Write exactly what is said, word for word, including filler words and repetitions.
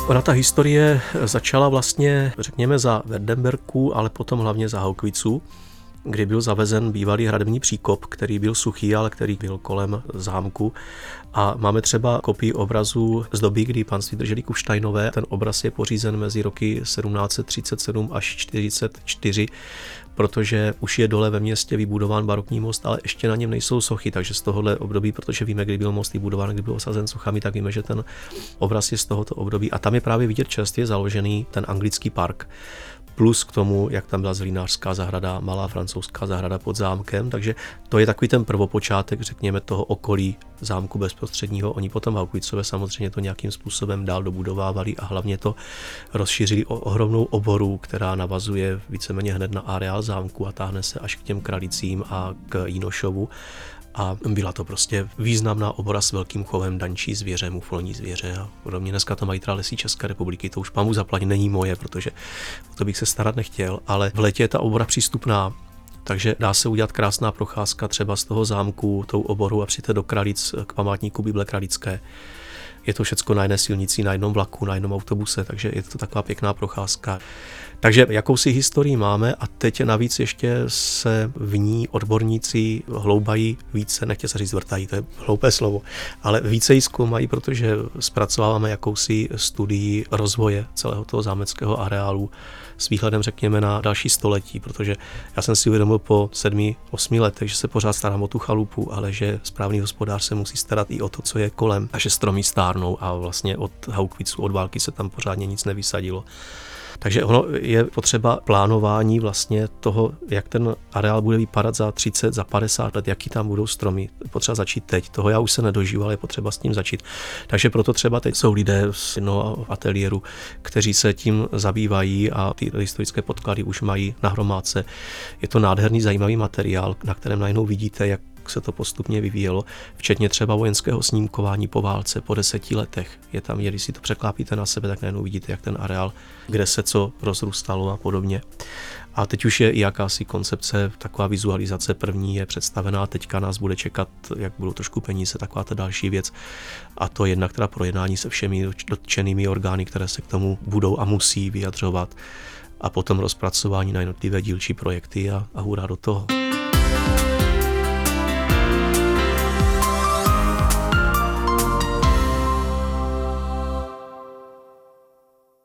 Ona ta historie začala vlastně, řekněme, za Werdenbergů, ale potom hlavně za Haukvitzů, kdy byl zavezen bývalý hradební příkop, který byl suchý, ale který byl kolem zámku. A máme třeba kopii obrazu z doby, kdy panství drželi Kufsteinové. Ten obraz je pořízen mezi roky sedmnáct set třicet sedm až čtyřicet čtyři, protože už je dole ve městě vybudován barokní most, ale ještě na něm nejsou sochy, takže z tohohle období, protože víme, kdy byl most vybudován, kdy byl osazen sochami, tak víme, že ten obraz je z tohoto období. A tam je právě vidět čerstvě založený ten anglický park. Plus k tomu, jak tam byla zlínářská zahrada, malá francouzská zahrada pod zámkem, takže to je takový ten prvopočátek, řekněme, toho okolí zámku bezprostředního. Oni potom Haukvitzové samozřejmě to nějakým způsobem dál dobudovávali a hlavně to rozšířili o ohromnou oboru, která navazuje víceméně hned na areál zámku a táhne se až k těm Kralicím a k Jinošovu. A byla to prostě významná obora s velkým chovem dančí zvěře, muflonní zvěře a podobně. Dneska to mají teda Lesy České republiky, to už pámu zaplať není moje, protože o to bych se starat nechtěl, ale v létě je ta obora přístupná, takže dá se udělat krásná procházka třeba z toho zámku, tou oboru a přijďte do Kralic k památníku Bible Kralické. Je to všecko na jedné silnici, na jednom vlaku, na jednom autobuse, takže je to taková pěkná procházka. Takže jakousi historii máme a teď navíc ještě se v ní odborníci hloubají více, nechtěl se říct vrtají, to je hloupé slovo, ale více ji zkoumají, protože zpracováváme jakousi studii rozvoje celého toho zámeckého areálu s výhledem, řekněme, na další století, protože já jsem si uvědomil po sedmi, osmi letech, že se pořád starám o tu chalupu, ale že správný hospodář se musí starat i o to, co je kolem a že stromy stárnou a vlastně od Haukvitzů, od války se tam pořádně nic nevysadilo. Takže ono je potřeba plánování vlastně toho, jak ten areál bude vypadat za třicet, za padesát let, jaký tam budou stromy. Potřeba začít teď. Toho já už se nedožiju, ale je potřeba s tím začít. Takže proto třeba teď jsou lidé z jednoho ateliéru, kteří se tím zabývají a ty historické podklady už mají na hromádce. Je to nádherný, zajímavý materiál, na kterém najednou vidíte, jak se to postupně vyvíjelo, včetně třeba vojenského snímkování po válce po deseti letech. Je tam, když si to překlápíte na sebe, tak najednou vidíte, jak ten areál, kde se co rozrůstalo a podobně. A teď už je i jakási koncepce, taková vizualizace první je představená, teďka nás bude čekat, jak budou trošku peníze, taková ta další věc. A to jednak teda projednání se všemi dotčenými orgány, které se k tomu budou a musí vyjadřovat. A potom rozpracování na jednotlivé dílčí projekty a, a hurá do toho.